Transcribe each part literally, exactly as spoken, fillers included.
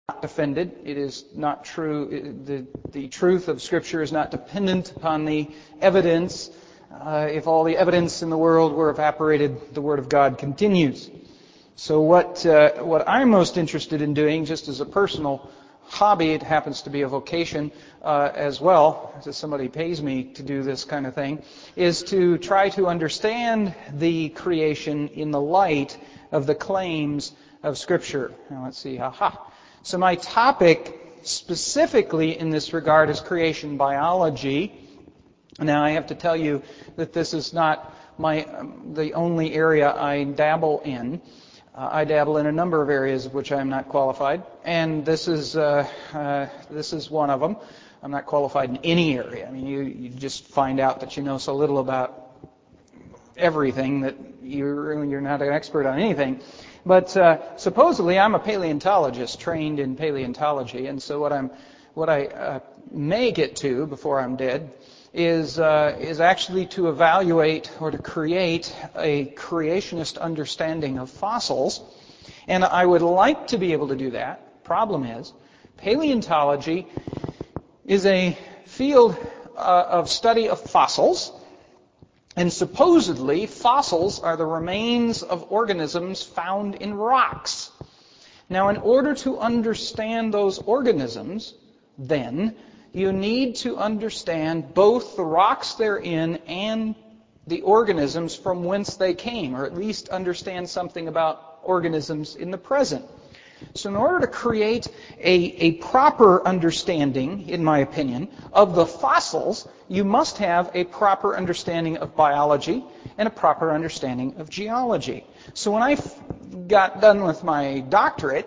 Defended. It is not true. The, the truth of Scripture is not dependent upon the evidence. Uh, if all the evidence in the world were evaporated, the Word of God continues. So what uh, what I'm most interested in doing, just as a personal hobby, it happens to be a vocation uh, as well, as somebody pays me to do this kind of thing, is to try to understand the creation in the light of the claims of Scripture. Now let's see. Aha. So my topic specifically in this regard is creation biology. Now I have to tell you that this is not my um, the only area I dabble in. Uh, I dabble in a number of areas of which I am not qualified, and this is uh, uh, this is one of them. I'm not qualified in any area. I mean, you, you just find out that you know so little about everything that you're you're not an expert on anything. But uh, supposedly I'm a paleontologist trained in paleontology, and so what I'm what I uh, may get to before I'm dead is uh, is actually to evaluate or to create a creationist understanding of fossils, and I would like to be able to do that. Problem is, paleontology is a field uh, of study of fossils. And supposedly, fossils are the remains of organisms found in rocks. Now, in order to understand those organisms, then, you need to understand both the rocks they're in and the organisms from whence they came, or at least understand something about organisms in the present. So in order to create a, a proper understanding, in my opinion, of the fossils, you must have a proper understanding of biology and a proper understanding of geology. So when I f- got done with my doctorate,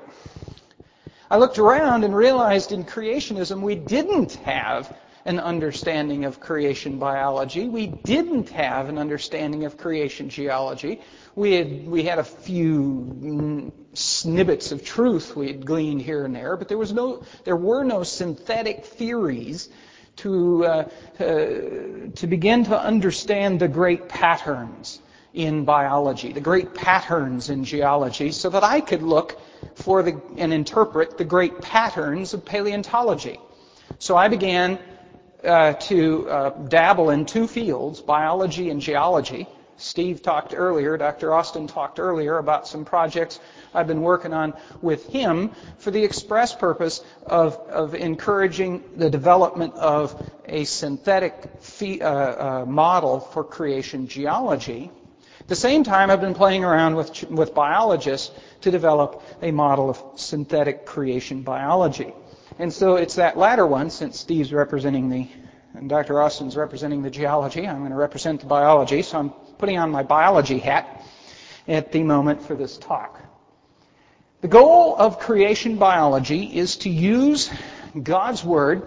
I looked around and realized in creationism we didn't have an understanding of creation biology. We didn't have an understanding of creation geology. We had we had a few snippets of truth we had gleaned here and there, but there was no there were no synthetic theories to uh, uh, to begin to understand the great patterns in biology, the great patterns in geology, so that I could look for the and interpret the great patterns of paleontology. So I began uh, to uh, dabble in two fields, biology and geology. Steve talked earlier, Doctor Austin talked earlier about some projects I've been working on with him for the express purpose of, of encouraging the development of a synthetic fee, uh, uh, model for creation geology. At the same time, I've been playing around with, with biologists to develop a model of synthetic creation biology. And so it's that latter one, since Steve's representing the, and Doctor Austin's representing the geology, I'm going to represent the biology, so I'm putting on my biology hat at the moment for this talk. The goal of creation biology is to use God's Word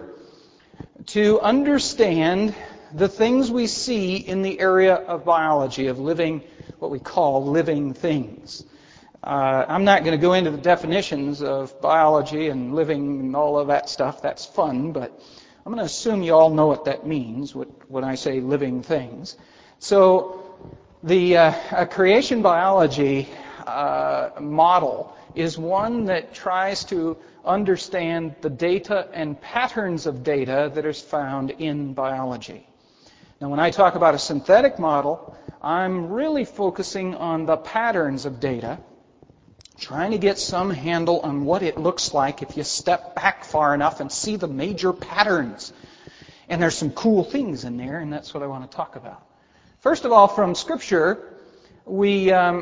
to understand the things we see in the area of biology, of living, what we call living things. Uh, I'm not going to go into the definitions of biology and living and all of that stuff. That's fun, but I'm going to assume you all know what that means when I say living things. So the uh, creation biology uh, model is one that tries to understand the data and patterns of data that is found in biology. Now, when I talk about a synthetic model, I'm really focusing on the patterns of data, trying to get some handle on what it looks like if you step back far enough and see the major patterns. And there's some cool things in there, and that's what I want to talk about. First of all, from Scripture, we um,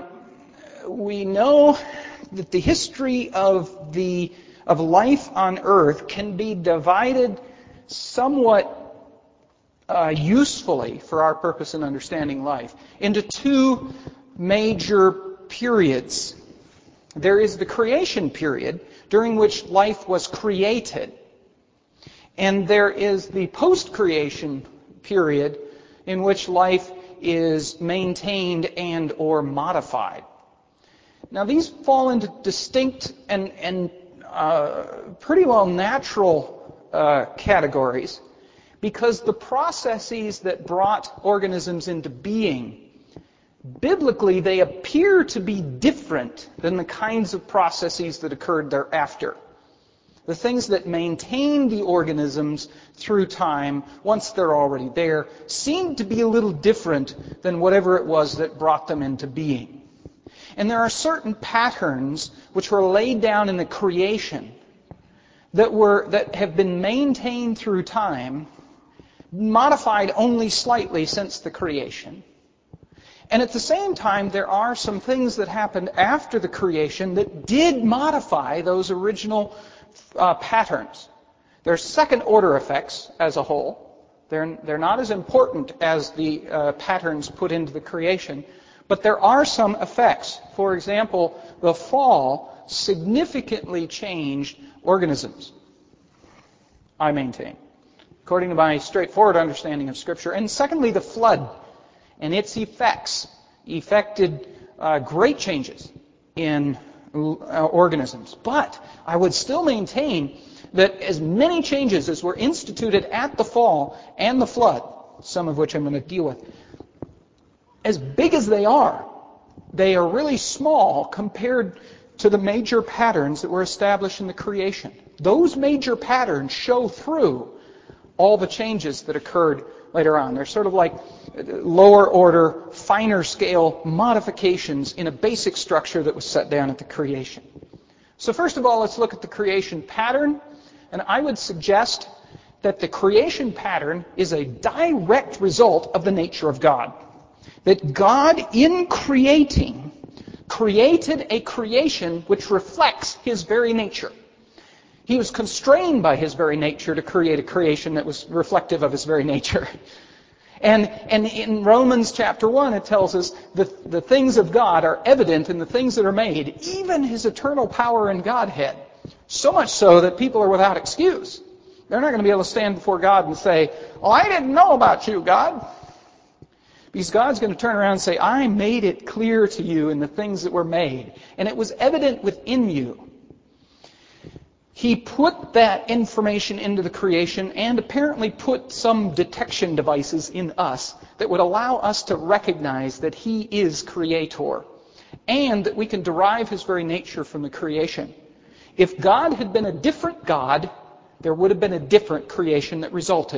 we know that the history of the of life on Earth can be divided somewhat uh, usefully for our purpose in understanding life into two major periods. There is the creation period, during which life was created. And there is the post-creation period, in which life is maintained and or modified. Now, these fall into distinct and, and uh, pretty well natural uh, categories, because the processes that brought organisms into being, biblically, they appear to be different than the kinds of processes that occurred thereafter. the things that maintain the organisms through time once they're already there, seem to be a little different than whatever it was that brought them into being. And there are certain patterns which were laid down in the creation that were that have been maintained through time, modified only slightly since the creation. And at the same time, there are some things that happened after the creation that did modify those original uh, patterns. They're second-order effects as a whole. They're, they're not as important as the uh, patterns put into the creation, but there are some effects. For example, the fall significantly changed organisms, I maintain, according to my straightforward understanding of Scripture. And secondly, the flood and its effects effected uh, great changes in uh, organisms. But I would still maintain that as many changes as were instituted at the fall and the flood, some of which I'm going to deal with, as big as they are, they are really small compared to the major patterns that were established in the creation. Those major patterns show through all the changes that occurred later on. They're sort of like lower order, finer scale modifications in a basic structure that was set down at the creation. So first of all, let's look at the creation pattern. And I would suggest that the creation pattern is a direct result of the nature of God. That God, in creating, created a creation which reflects His very nature. He was constrained by His very nature to create a creation that was reflective of His very nature. And, and in Romans chapter one, it tells us that the things of God are evident in the things that are made, even His eternal power and Godhead. So much so that people are without excuse. They're not going to be able to stand before God and say, "Oh, I didn't know about you, God." Because God's going to turn around and say, "I made it clear to you in the things that were made, and it was evident within you." He put that information into the creation and apparently put some detection devices in us that would allow us to recognize that He is Creator and that we can derive His very nature from the creation. If God had been a different God, there would have been a different creation that resulted.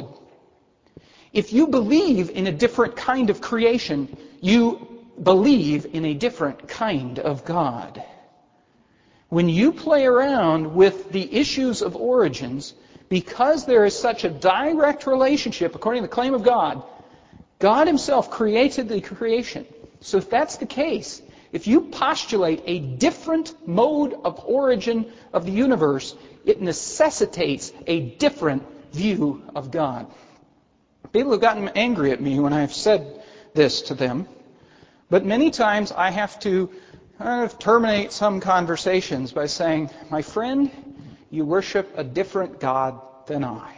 If you believe in a different kind of creation, you believe in a different kind of God. When you play around with the issues of origins, because there is such a direct relationship, according to the claim of God, God Himself created the creation. So if that's the case, if you postulate a different mode of origin of the universe, it necessitates a different view of God. People have gotten angry at me when I've said this to them, but many times I have to kind of terminate some conversations by saying, "My friend, you worship a different God than I."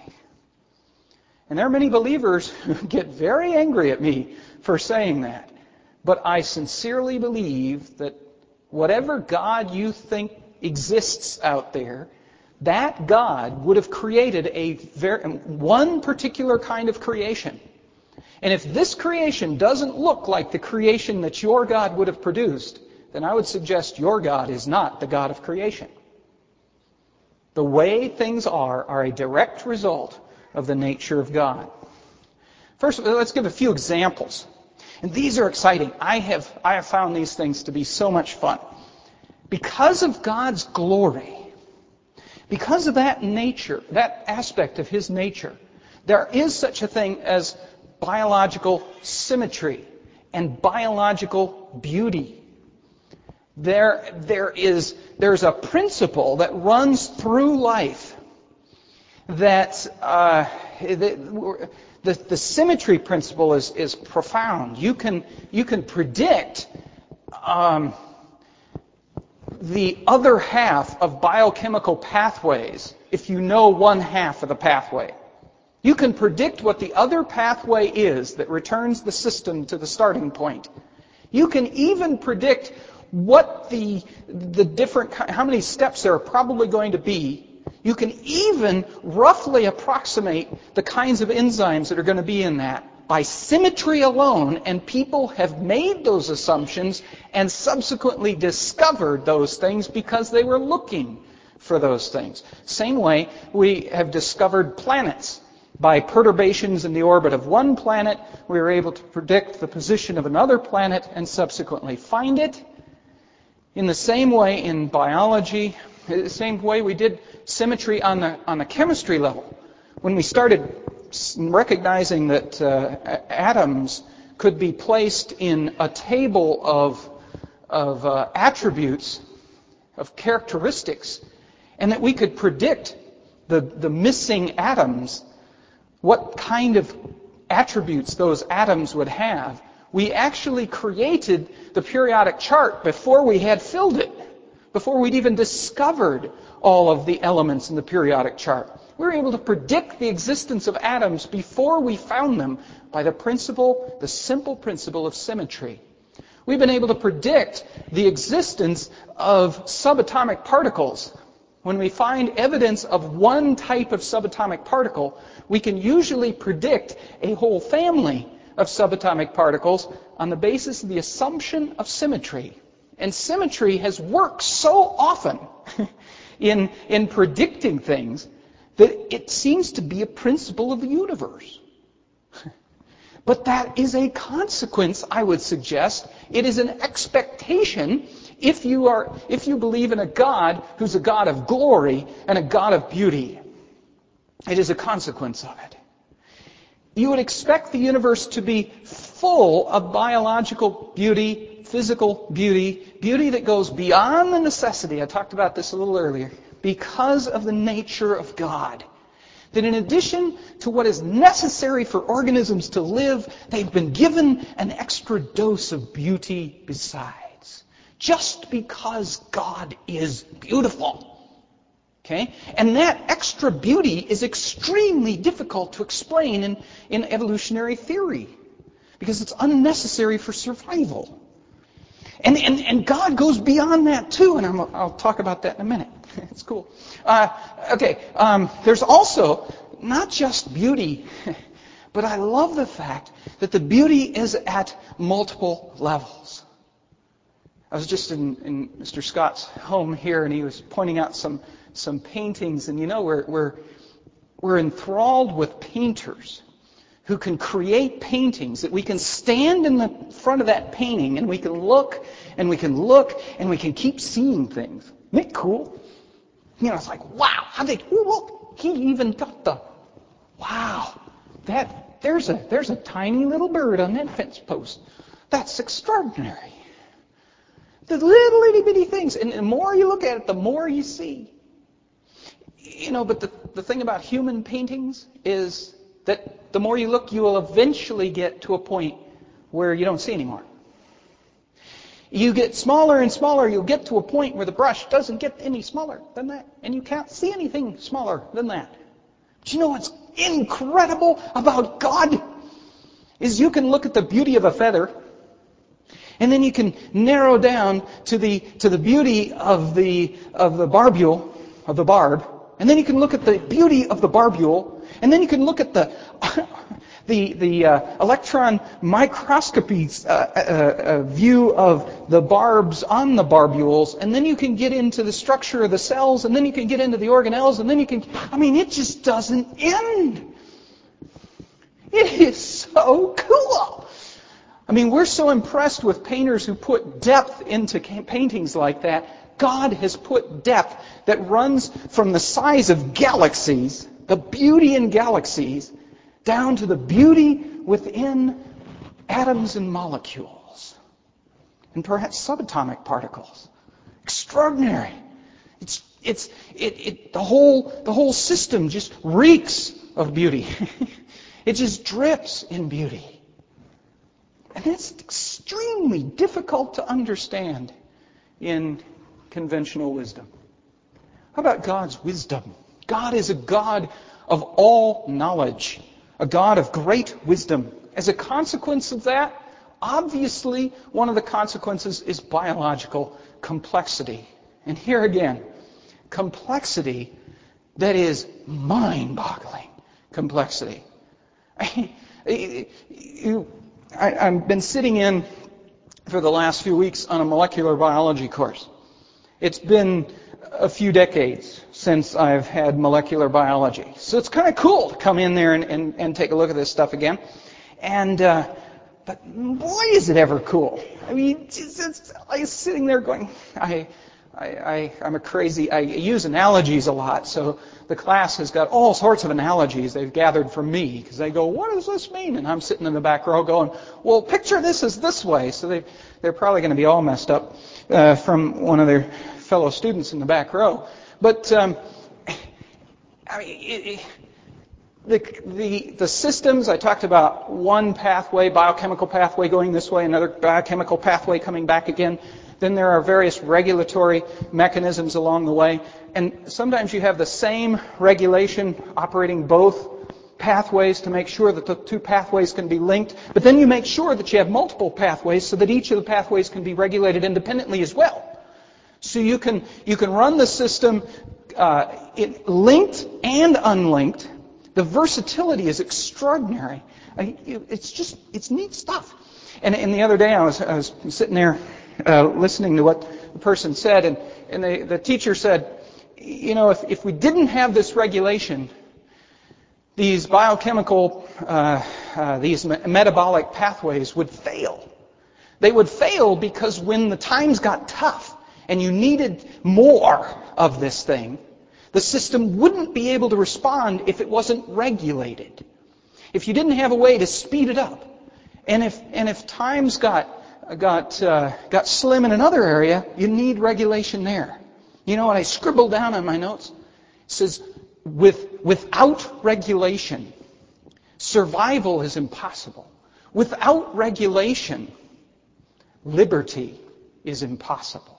And there are many believers who get very angry at me for saying that. But I sincerely believe that whatever God you think exists out there, that God would have created a very, one particular kind of creation. And if this creation doesn't look like the creation that your God would have produced, then I would suggest your God is not the God of creation. The way things are are a direct result of the nature of God. First, let's give a few examples. And these are exciting. I have, I have found these things to be so much fun. Because of God's glory, because of that nature, that aspect of His nature, there is such a thing as biological symmetry and biological beauty. There, there is, there's a principle that runs through life that uh, the, the, the symmetry principle is, is profound. You can, you can predict um, the other half of biochemical pathways if you know one half of the pathway. You can predict what the other pathway is that returns the system to the starting point. You can even predict what the, the different, how many steps there are probably going to be. You can even roughly approximate the kinds of enzymes that are going to be in that by symmetry alone, and people have made those assumptions and subsequently discovered those things because they were looking for those things. Same way, we have discovered planets. By perturbations in the orbit of one planet, we were able to predict the position of another planet and subsequently find it. In the same way in biology, the same way we did symmetry on the on the chemistry level. When we started recognizing that uh, atoms could be placed in a table of of uh, attributes, of characteristics, and that we could predict the the missing atoms, what kind of attributes those atoms would have, we actually created the periodic chart before we had filled it, before we'd even discovered all of the elements in the periodic chart. We were able to predict the existence of atoms before we found them by the principle, the simple principle of symmetry. We've been able to predict the existence of subatomic particles. When we find evidence of one type of subatomic particle, we can usually predict a whole family of subatomic particles on the basis of the assumption of symmetry. And symmetry has worked so often in, in predicting things that it seems to be a principle of the universe. But that is a consequence, I would suggest. It is an expectation if you are, if you believe in a God who's a God of glory and a God of beauty. It is a consequence of it. You would expect the universe to be full of biological beauty, physical beauty, beauty that goes beyond the necessity. I talked about this a little earlier. Because of the nature of God. That in addition to what is necessary for organisms to live, they've been given an extra dose of beauty besides. Just because God is beautiful. Okay? And that extra beauty is extremely difficult to explain in, in evolutionary theory. Because it's unnecessary for survival. And, and, and God goes beyond that too, and I'm, I'll talk about that in a minute. It's cool. Uh, okay, um, there's also not just beauty, but I love the fact that the beauty is at multiple levels. I was just in, in Mister Scott's home here, and he was pointing out some some paintings, and you know, we're we're we're enthralled with painters who can create paintings that we can stand in the front of that painting and we can look and we can look and we can keep seeing things. Isn't it cool? You know, it's like, wow, how they, ooh, look, he even got the, wow, that, there's a, there's a tiny little bird on that fence post. That's extraordinary. The little itty bitty things, and the more you look at it, the more you see. You know, but the, the thing about human paintings is that the more you look, you will eventually get to a point where you don't see anymore. You get smaller and smaller, you'll get to a point where the brush doesn't get any smaller than that, and you can't see anything smaller than that. But you know what's incredible about God? Is you can look at the beauty of a feather, and then you can narrow down to the to the beauty of the of the barbule, of the barb, and then you can look at the beauty of the barbule, and then you can look at the the the uh, electron microscopy uh, uh, uh, view of the barbs on the barbules, and then you can get into the structure of the cells, and then you can get into the organelles, and then you can, I mean, it just doesn't end. It is so cool. I mean, we're so impressed with painters who put depth into paintings like that. God has put depth that runs from the size of galaxies, the beauty in galaxies, down to the beauty within atoms and molecules, and perhaps subatomic particles. Extraordinary. It's it's it, it the whole the whole system just reeks of beauty. It just drips in beauty. And it's extremely difficult to understand in conventional wisdom. How about God's wisdom? God is a God of all knowledge, a God of great wisdom. As a consequence of that, obviously, one of the consequences is biological complexity. And here again, complexity that is mind-boggling complexity. you, I, I've been sitting in for the last few weeks on a molecular biology course. It's been a few decades since I've had molecular biology. So it's kind of cool to come in there and, and, and take a look at this stuff again. And, uh, but boy, is it ever cool. I mean, it's, it's, I was sitting there going, I, I, I, I'm a crazy, I use analogies a lot, so the class has got all sorts of analogies they've gathered from me, because they go, what does this mean? And I'm sitting in the back row going, well, picture this as this way. So they, they're probably going to be all messed up uh, from one of their fellow students in the back row. But, um, I mean, it, it, the, the, the systems, I talked about one pathway, biochemical pathway going this way, another biochemical pathway coming back again. Then there are various regulatory mechanisms along the way. And sometimes you have the same regulation operating both pathways to make sure that the two pathways can be linked. But then you make sure that you have multiple pathways so that each of the pathways can be regulated independently as well. So you can you can run the system uh, it, linked and unlinked. The versatility is extraordinary. I, it's just it's neat stuff. And, and the other day I was I was sitting there uh, listening to what the person said, and and the, the teacher said, you know, if if we didn't have this regulation, these biochemical uh, uh, these me- metabolic pathways would fail. They would fail because when the times got tough and you needed more of this thing, the system wouldn't be able to respond if it wasn't regulated. If you didn't have a way to speed it up, and if and if times got got uh, got slim in another area, you need regulation there. You know what I scribbled down on my notes? It says, with without regulation, survival is impossible. Without regulation, liberty is impossible.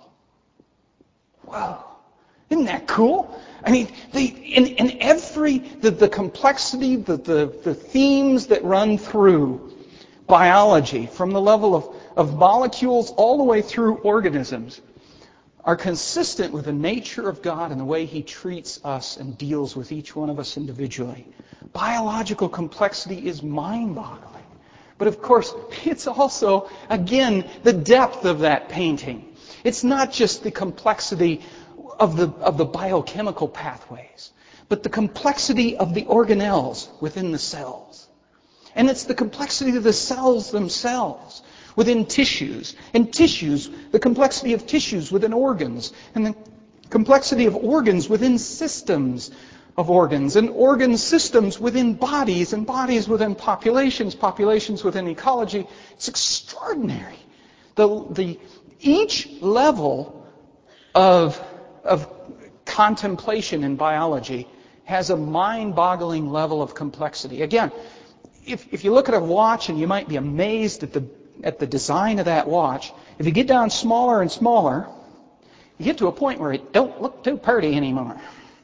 Whoa. Isn't that cool? I mean, the, in, in every, the, the complexity, the, the, the themes that run through biology, from the level of, of molecules all the way through organisms, are consistent with the nature of God and the way He treats us and deals with each one of us individually. Biological complexity is mind-boggling. But of course, it's also, again, the depth of that painting. It's not just the complexity of the of the biochemical pathways, but the complexity of the organelles within the cells. And it's the complexity of the cells themselves within tissues, and tissues, the complexity of tissues within organs, and the complexity of organs within systems of organs, and organ systems within bodies, and bodies within populations, populations within ecology. It's extraordinary. The the each level of of contemplation in biology has a mind-boggling level of complexity. Again, if if you look at a watch and you might be amazed at the at the design of that watch, if you get down smaller and smaller, you get to a point where it don't look too pretty anymore.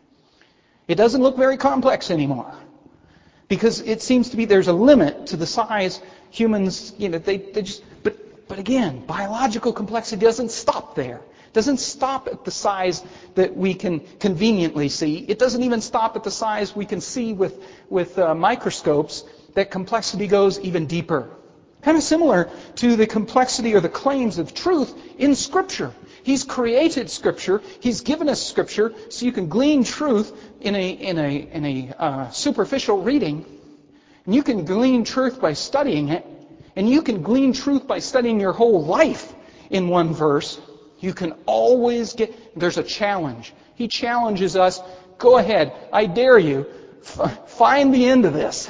It doesn't look very complex anymore. Because it seems to be there's a limit to the size humans, you know, they, they just but but again, biological complexity doesn't stop there. Doesn't stop at the size that we can conveniently see. It doesn't even stop at the size we can see with, with uh, microscopes. That complexity goes even deeper. Kind of similar to the complexity or the claims of truth in Scripture. He's created Scripture. He's given us Scripture so you can glean truth in a, in a, in a uh, superficial reading. And you can glean truth by studying it. And you can glean truth by studying your whole life in one verse. You can always get, there's a challenge. He challenges us, go ahead, I dare you, f- find the end of this.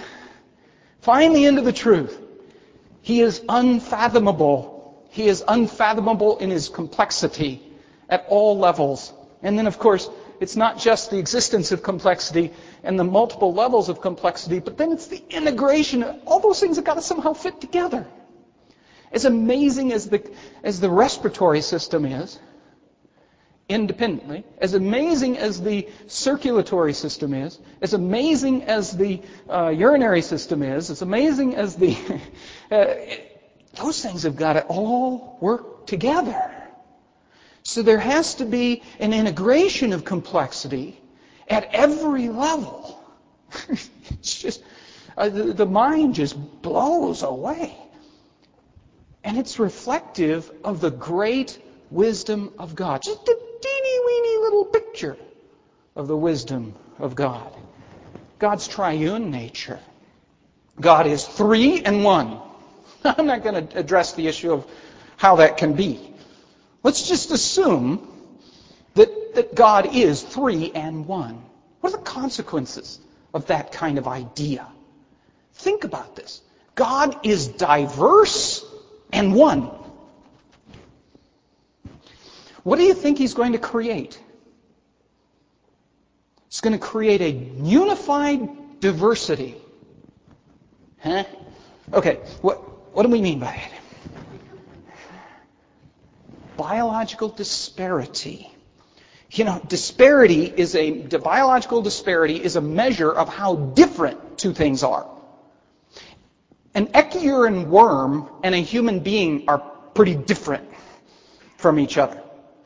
Find the end of the truth. He is unfathomable. He is unfathomable in His complexity at all levels. And then, of course, it's not just the existence of complexity and the multiple levels of complexity, but then it's the integration. All those things have got to somehow fit together. As amazing as the as the respiratory system is, independently, as amazing as the circulatory system is, as amazing as the uh, urinary system is, as amazing as the... uh, those things have got to all work together. So there has to be an integration of complexity at every level. It's just... Uh, the, the mind just blows away. And it's reflective of the great wisdom of God. Just a teeny weeny little picture picture of the wisdom of God. God's triune nature. God is three and one. I'm not going to address the issue of how that can be. Let's just assume that, that God is three and one. What are the consequences of that kind of idea? Think about this. God is diverse and one. What do you think He's going to create? He's going to create a unified diversity. Huh? Okay, what, what do we mean by it? Biological disparity. You know, disparity is a, the biological disparity is a measure of how different two things are. An echiurine worm and a human being are pretty different from each other.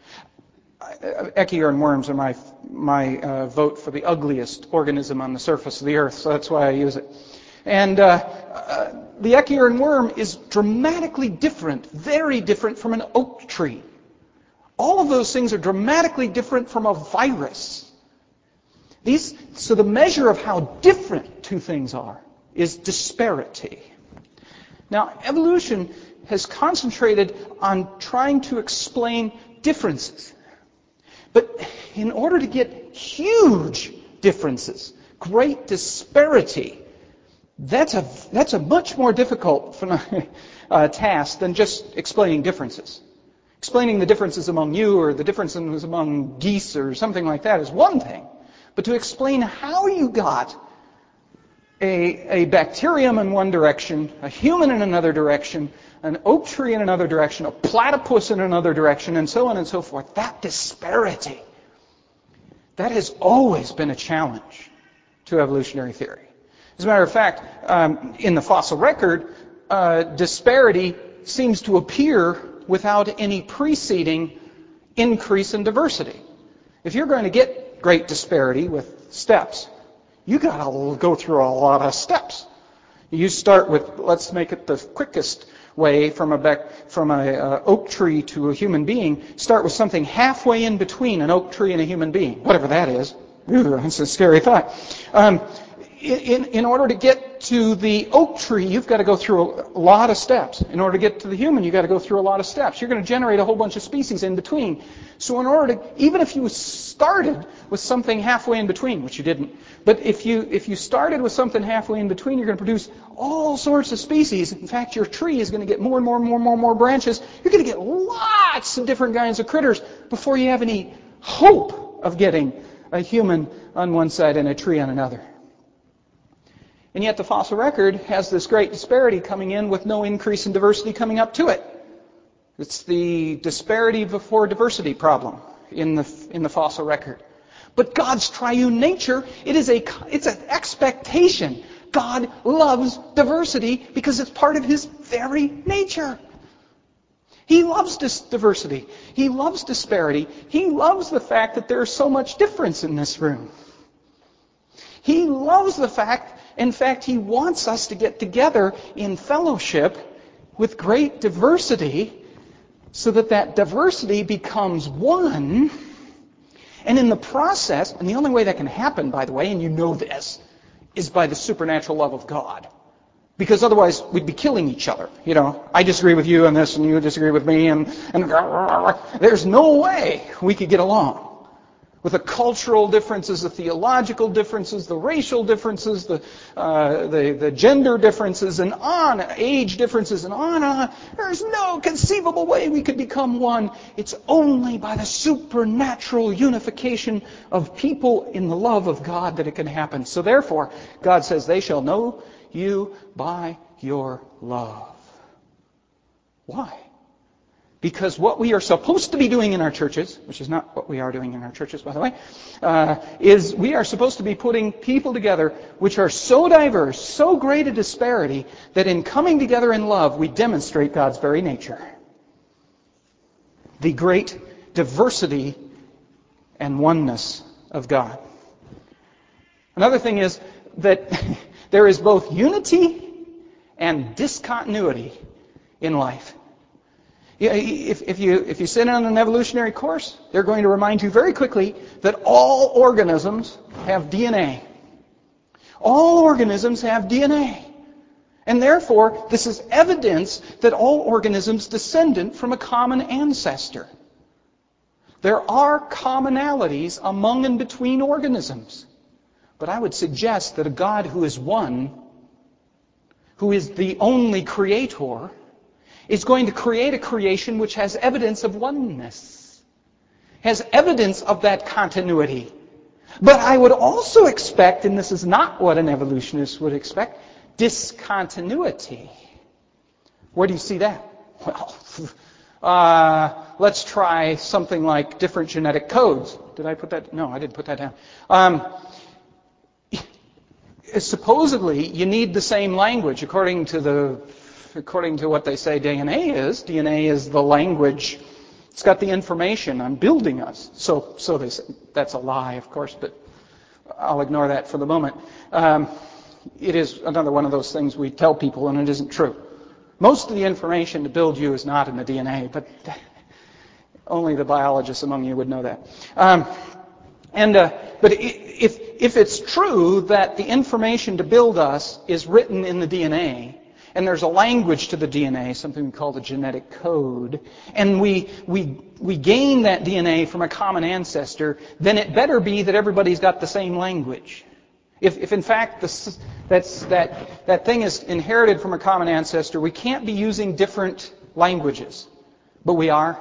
Echiurine worms are my my uh, vote for the ugliest organism on the surface of the earth, so that's why I use it. And uh, uh, the echiurine worm is dramatically different, very different from an oak tree. All of those things are dramatically different from a virus. These, so the measure of how different two things are is disparity. Now, evolution has concentrated on trying to explain differences. But in order to get huge differences, great disparity, that's a, that's a much more difficult uh, task than just explaining differences. Explaining the differences among you or the differences among geese or something like that is one thing. But to explain how you got a, a bacterium in one direction, a human in another direction, an oak tree in another direction, a platypus in another direction, and so on and so forth, that disparity, that has always been a challenge to evolutionary theory. As a matter of fact, um, in the fossil record, uh, disparity seems to appear without any preceding increase in diversity. If you're going to get great disparity with steps, you got to go through a lot of steps. You start with, let's make it the quickest way from a back, from a uh, oak tree to a human being. Start with something halfway in between an oak tree and a human being, whatever that is. Ooh, that's a scary thought. Um, in, in order to get to the oak tree, you've got to go through a lot of steps. In order to get to the human, you've got to go through a lot of steps. You're going to generate a whole bunch of species in between. So in order to, even if you started with something halfway in between, which you didn't, but if you if you started with something halfway in between, you're going to produce all sorts of species. In fact, your tree is going to get more and more and more and more and more branches. You're going to get lots of different kinds of critters before you have any hope of getting a human on one side and a tree on another. And yet the fossil record has this great disparity coming in with no increase in diversity coming up to it. It's the disparity before diversity problem in the in the fossil record. But God's triune nature, it is a it's an expectation. God loves diversity because it's part of His very nature. He loves this diversity. He loves disparity. He loves the fact that there's so much difference in this room. He loves the fact, in fact, He wants us to get together in fellowship with great diversity so that that diversity becomes one. And in the process, and the only way that can happen, by the way, and you know this, is by the supernatural love of God. Because otherwise, we'd be killing each other. You know, I disagree with you on this, and you disagree with me, and, and there's no way we could get along. With the cultural differences, the theological differences, the racial differences, the, uh, the the gender differences, and on, age differences, and on and on. There's no conceivable way we could become one. It's only by the supernatural unification of people in the love of God that it can happen. So therefore, God says, they shall know you by your love. Why? Because what we are supposed to be doing in our churches, which is not what we are doing in our churches, by the way, uh, is we are supposed to be putting people together which are so diverse, so great a disparity, that in coming together in love, we demonstrate God's very nature. The great diversity and oneness of God. Another thing is that there is both unity and discontinuity in life. Yeah, If, if you if you sit on an evolutionary course, they're going to remind you very quickly that all organisms have D N A. All organisms have D N A. And therefore, this is evidence that all organisms descended from a common ancestor. There are commonalities among and between organisms. But I would suggest that a God who is one, who is the only creator, is going to create a creation which has evidence of oneness, has evidence of that continuity. But I would also expect, and this is not what an evolutionist would expect, discontinuity. Where do you see that? Well, uh, let's try something like different genetic codes. Did I put that? No, I didn't put that down. Um, supposedly, you need the same language according to the according to what they say D N A is. D N A is the language. It's got the information on building us. So, so they say. That's a lie, of course, but I'll ignore that for the moment. Um, it is another one of those things we tell people, and it isn't true. Most of the information to build you is not in the D N A, but only the biologists among you would know that. Um, and uh, but if if it's true that the information to build us is written in the D N A, and there's a language to the D N A, something we call the genetic code, and we we we gain that D N A from a common ancestor, then it better be that everybody's got the same language. If, if in fact this, that's, that, that thing is inherited from a common ancestor, we can't be using different languages. But we are.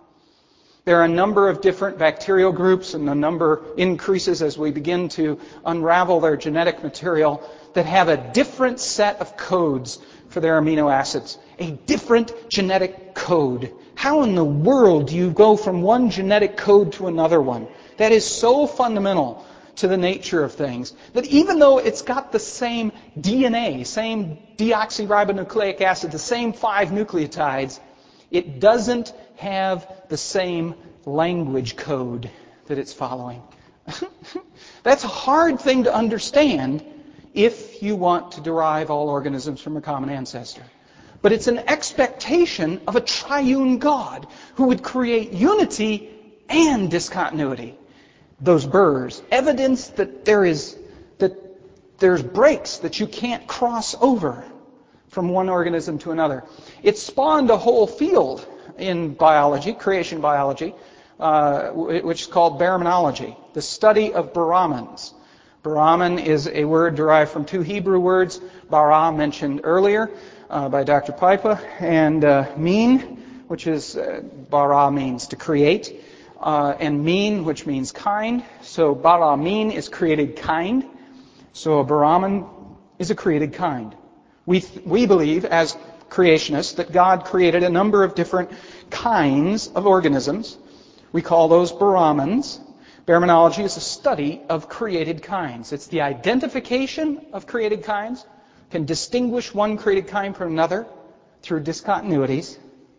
There are a number of different bacterial groups, and the number increases as we begin to unravel their genetic material, that have a different set of codes for their amino acids. A different genetic code. How in the world do you go from one genetic code to another one? That is so fundamental to the nature of things, that even though it's got the same D N A, same deoxyribonucleic acid, the same five nucleotides, it doesn't have the same language code that it's following. That's a hard thing to understand if you want to derive all organisms from a common ancestor. But it's an expectation of a triune God who would create unity and discontinuity. Those burrs, evidence that there is that there's breaks that you can't cross over from one organism to another. It spawned a whole field in biology, creation biology, uh, which is called baraminology, the study of Brahmans. Brahman is a word derived from two Hebrew words, bara, mentioned earlier uh, by Doctor Pipa, and uh, min, which is, uh, bara means to create. Uh, and mean, which means kind. So bara mean is created kind. So a Brahman is a created kind. We th- we believe as creationists that God created a number of different kinds of organisms. We call those Brahmans. Baraminology is a study of created kinds. It's the identification of created kinds, can distinguish one created kind from another through discontinuities,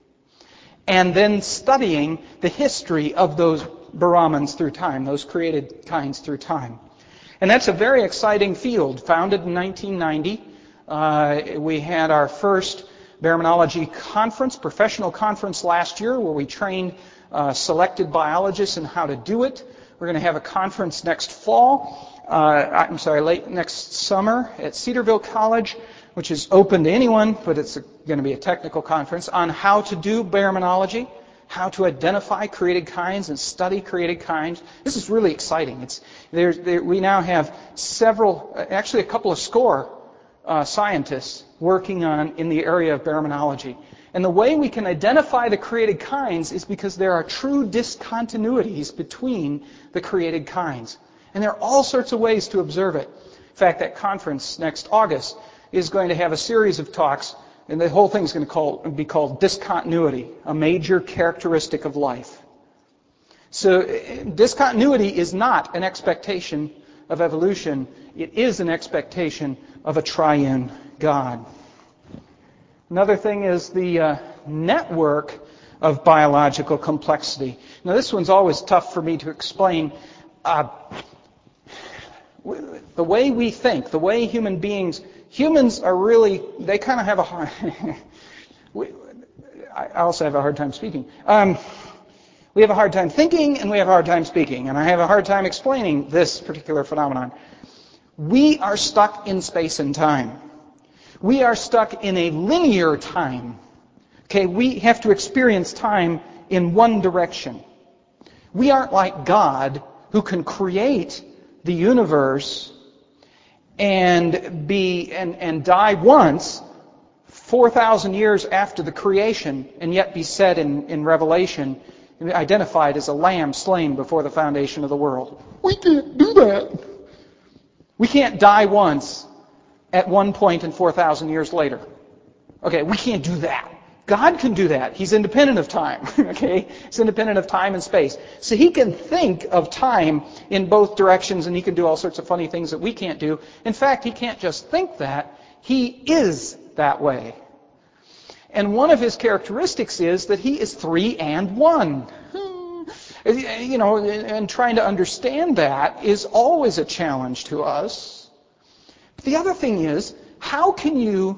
and then studying the history of those Brahmans through time, those created kinds through time. And that's a very exciting field, founded in nineteen ninety. Uh, we had our first Baraminology conference, professional conference last year, where we trained uh, selected biologists in how to do it. We're going to have a conference next fall, uh, I'm sorry, late next summer at Cedarville College, which is open to anyone, but it's a, going to be a technical conference on how to do baraminology, how to identify created kinds and study created kinds. This is really exciting. It's there's, there, we now have several, actually a couple of score uh, scientists working on in the area of baraminology. And the way we can identify the created kinds is because there are true discontinuities between the created kinds. And there are all sorts of ways to observe it. In fact, that conference next August is going to have a series of talks, and the whole thing is going to call, be called Discontinuity, a Major Characteristic of Life. So discontinuity is not an expectation of evolution. It is an expectation of a triune God. Another thing is the uh, network of biological complexity. Now, this one's always tough for me to explain. Uh, the way we think, the way human beings, humans are really, they kind of have a hard, I also have a hard time speaking. Um, we have a hard time thinking, and we have a hard time speaking, and I have a hard time explaining this particular phenomenon. We are stuck in space and time. We are stuck in a linear time. Okay, we have to experience time in one direction. We aren't like God, who can create the universe and be and, and die once, four thousand years after the creation, and yet be said in, in Revelation, identified as a lamb slain before the foundation of the world. We can't do that. We can't die once at one point and four thousand years later. Okay, we can't do that. God can do that. He's independent of time. Okay? He's independent of time and space. So He can think of time in both directions, and He can do all sorts of funny things that we can't do. In fact, He can't just think that. He is that way. And one of His characteristics is that He is three and one. You know, and trying to understand that is always a challenge to us. But the other thing is, how can you...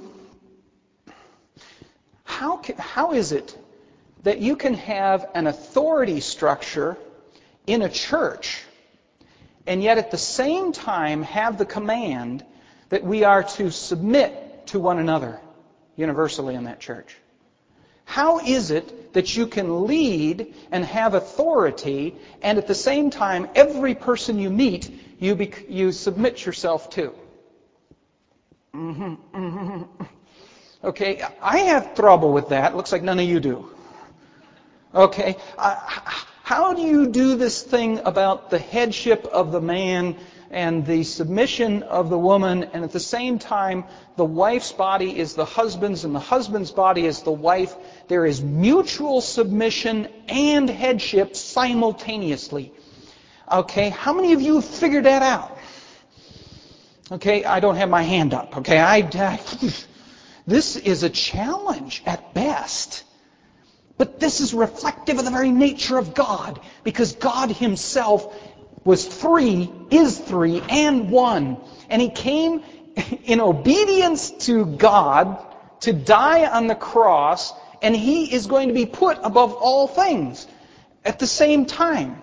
How can, how is it that you can have an authority structure in a church and yet at the same time have the command that we are to submit to one another universally in that church? How is it that you can lead and have authority and at the same time every person you meet you, bec- you submit yourself to? Mm-hmm, mm-hmm. Okay, I have trouble with that. Looks like none of you do. Okay, uh, how do you do this thing about the headship of the man and the submission of the woman, and at the same time the wife's body is the husband's and the husband's body is the wife? There is mutual submission and headship simultaneously. Okay, how many of you have figured that out? Okay, I don't have my hand up. Okay, I... I This is a challenge at best. But this is reflective of the very nature of God, because God Himself was three, is three, and one. And He came in obedience to God to die on the cross, and He is going to be put above all things at the same time.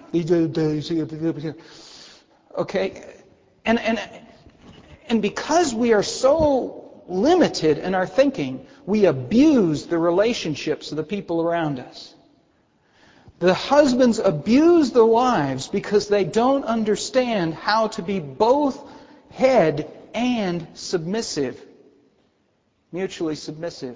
Okay? And, and, and because we are so limited in our thinking, we abuse the relationships of the people around us. The husbands abuse the wives because they don't understand how to be both head and submissive, mutually submissive.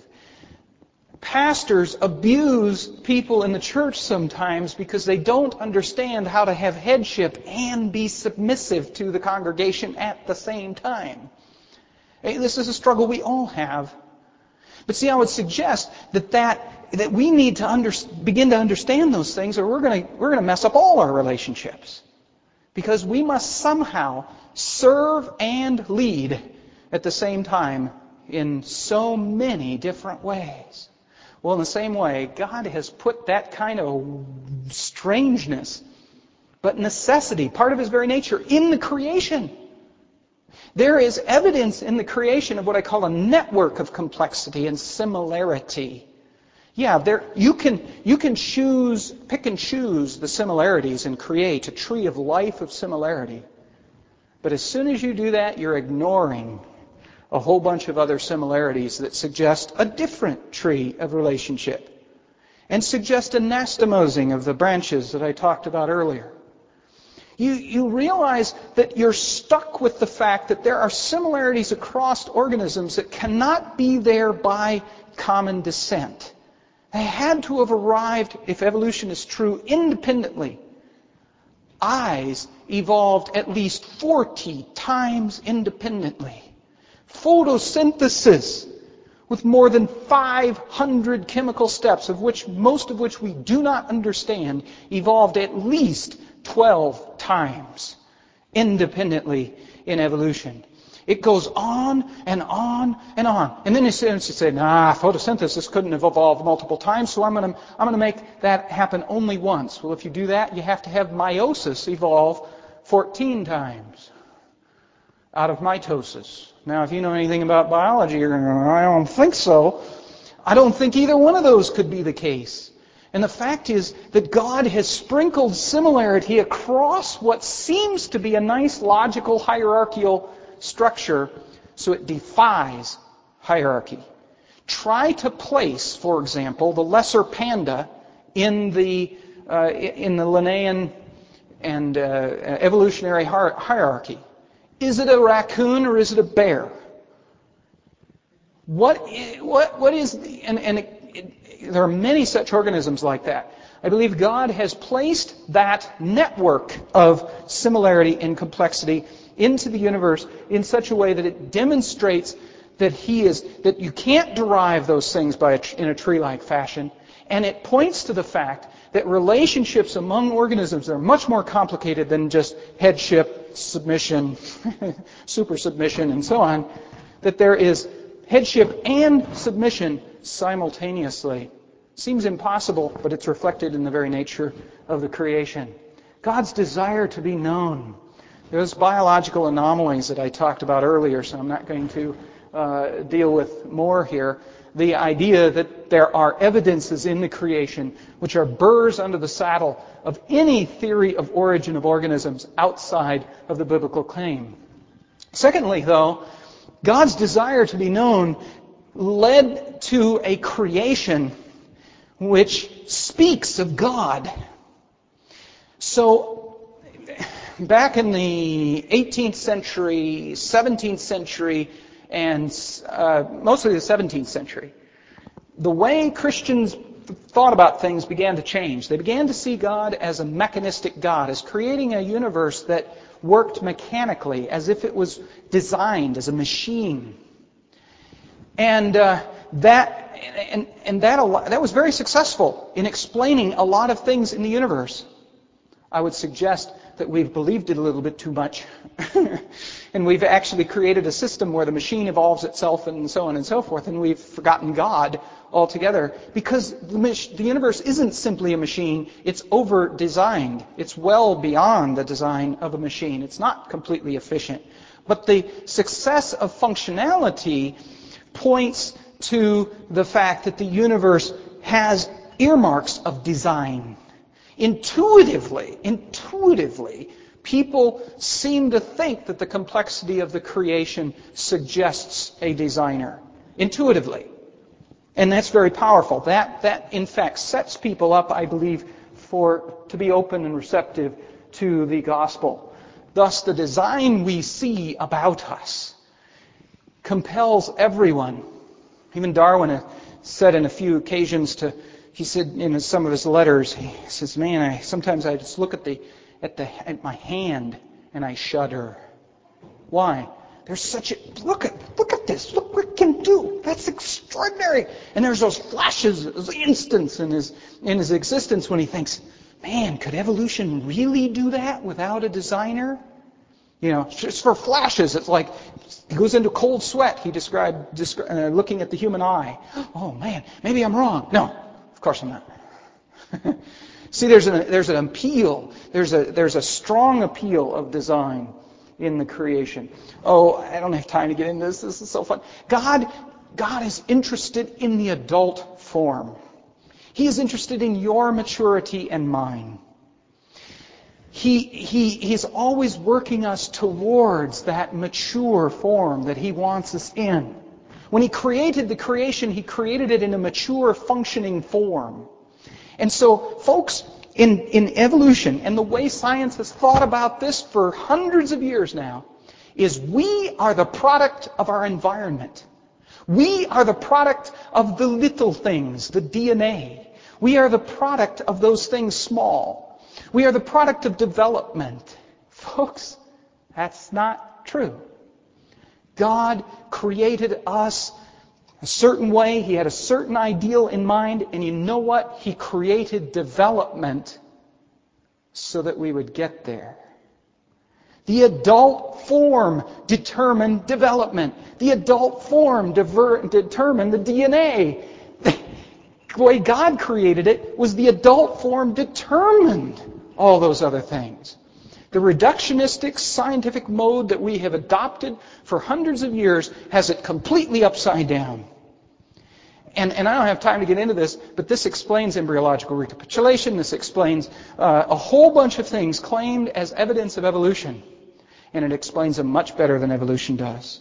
Pastors abuse people in the church sometimes because they don't understand how to have headship and be submissive to the congregation at the same time. This is a struggle we all have. But see, I would suggest that that, that we need to under, begin to understand those things, or we're going to we're going to mess up all our relationships. Because we must somehow serve and lead at the same time in so many different ways. Well, in the same way, God has put that kind of strangeness, but necessity, part of His very nature, in the creation. There is evidence in the creation of what I call a network of complexity and similarity. Yeah, there you can you can choose, pick and choose the similarities and create a tree of life of similarity. But as soon as you do that, you're ignoring a whole bunch of other similarities that suggest a different tree of relationship and suggest a anastomosing of the branches that I talked about earlier. You, you realize that you're stuck with the fact that there are similarities across organisms that cannot be there by common descent. They had to have arrived, if evolution is true, independently. Eyes evolved at least forty times independently. Photosynthesis, with more than five hundred chemical steps, of which most of which we do not understand, evolved at least twelve times independently in evolution. It goes on and on and on. And then you say, say nah, photosynthesis couldn't have evolved multiple times, so I'm going to I'm going to make that happen only once. Well, if you do that, you have to have meiosis evolve fourteen times out of mitosis. Now, if you know anything about biology, you're going to go, I don't think so. I don't think either one of those could be the case. And the fact is that God has sprinkled similarity across what seems to be a nice logical hierarchical structure, so it defies hierarchy. Try to place, for example, the lesser panda in the uh, in the Linnaean and uh, evolutionary hierarchy. Is it a raccoon or is it a bear? What what what is the, and and it, it, there are many such organisms like that. I believe God has placed that network of similarity and complexity into the universe in such a way that it demonstrates that He is, that you can't derive those things by a, in a tree-like fashion, and it points to the fact that relationships among organisms are much more complicated than just headship, submission, super submission, and so on. That there is headship and submission simultaneously. Seems impossible, but it's reflected in the very nature of the creation. God's desire to be known. Those biological anomalies that I talked about earlier, so I'm not going to uh, deal with more here. The idea that there are evidences in the creation which are burrs under the saddle of any theory of origin of organisms outside of the biblical claim. Secondly, though, God's desire to be known led to a creation which speaks of God. So, back in the eighteenth century, seventeenth century, and uh, mostly the seventeenth century, the way Christians thought about things began to change. They began to see God as a mechanistic God, as creating a universe that worked mechanically, as if it was designed as a machine. And uh, that and and that that was very successful in explaining a lot of things in the universe. I would suggest that we've believed it a little bit too much. And we've actually created a system where the machine evolves itself and so on and so forth, and we've forgotten God altogether. Because the, the universe isn't simply a machine, it's over-designed. It's well beyond the design of a machine. It's not completely efficient. But the success of functionality points to the fact that the universe has earmarks of design. Intuitively, intuitively, people seem to think that the complexity of the creation suggests a designer. Intuitively. And that's very powerful. That, that in fact, sets people up, I believe, for to be open and receptive to the gospel. Thus, the design we see about us compels everyone. Even Darwin said on a few occasions to, he said in some of his letters, he says, man, I sometimes I just look at the at the at my hand and I shudder. Why? There's such a look at look at this, look what it can do. That's extraordinary. And there's those flashes, those instants in his in his existence when he thinks, man, could evolution really do that without a designer? You know, just for flashes, it's like he goes into cold sweat. He described descri- uh, looking at the human eye. Oh man, maybe I'm wrong. No, of course I'm not. See, there's an there's an appeal. There's a there's a strong appeal of design in the creation. Oh, I don't have time to get into this. This is so fun. God, God is interested in the adult form. He is interested in your maturity and mine. He, he, he's always working us towards that mature form that He wants us in. When He created the creation, He created it in a mature, functioning form. And so, folks, in, in evolution, and the way science has thought about this for hundreds of years now, is we are the product of our environment. We are the product of the little things, the D N A. We are the product of those things small. We are the product of development. Folks, that's not true. God created us a certain way. He had a certain ideal in mind. And you know what? He created development so that we would get there. The adult form determined development. The adult form diver- determined the D N A. The way God created it was the adult form determined all those other things. The reductionistic scientific mode that we have adopted for hundreds of years has it completely upside down. And, and I don't have time to get into this, but this explains embryological recapitulation. This explains uh, a whole bunch of things claimed as evidence of evolution. And it explains them much better than evolution does.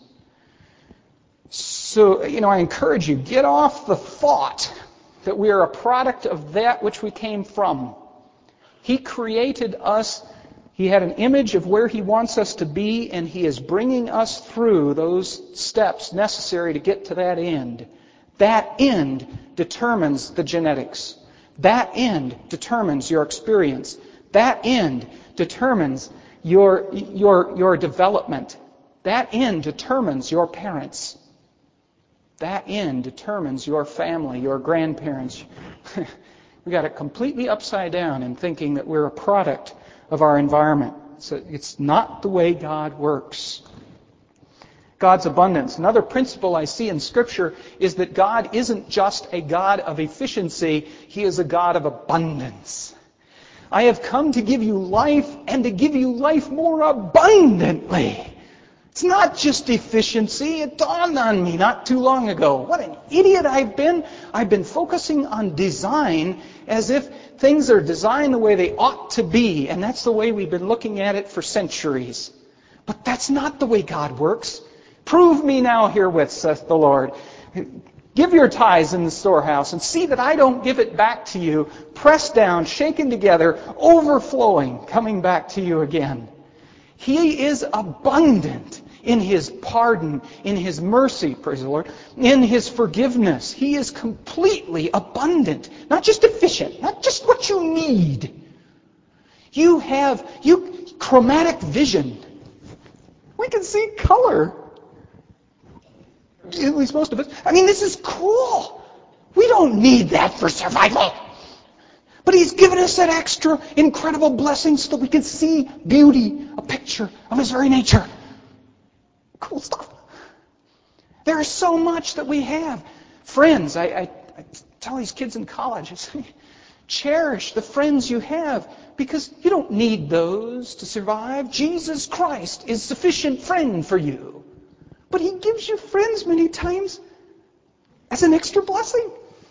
So, you know, I encourage you, get off the thought that we are a product of that which we came from. He created us. He had an image of where He wants us to be, and He is bringing us through those steps necessary to get to that end. That end determines the genetics. That end determines your experience. That end determines your, your, your development. That end determines your parents. That end determines your family, your grandparents. We got it completely upside down in thinking that we're a product of our environment. So it's not the way God works. God's abundance. Another principle I see in Scripture is that God isn't just a God of efficiency, He is a God of abundance. I have come to give you life and to give you life more abundantly. It's not just efficiency. It dawned on me not too long ago. What an idiot I've been. I've been focusing on design as if things are designed the way they ought to be. And that's the way we've been looking at it for centuries. But that's not the way God works. Prove me now herewith, saith the Lord. Give your tithes in the storehouse and see that I don't give it back to you, pressed down, shaken together, overflowing, coming back to you again. He is abundant in His pardon, in His mercy, praise the Lord, in His forgiveness. He is completely abundant, not just efficient, not just what you need. You have you chromatic vision. We can see color. At least most of us. I mean, this is cool. We don't need that for survival. But He's given us that extra incredible blessing so that we can see beauty, a picture of His very nature. Cool stuff. There is so much that we have. Friends, I, I, I tell these kids in college, I say, cherish the friends you have because you don't need those to survive. Jesus Christ is sufficient friend for you. But He gives you friends many times as an extra blessing.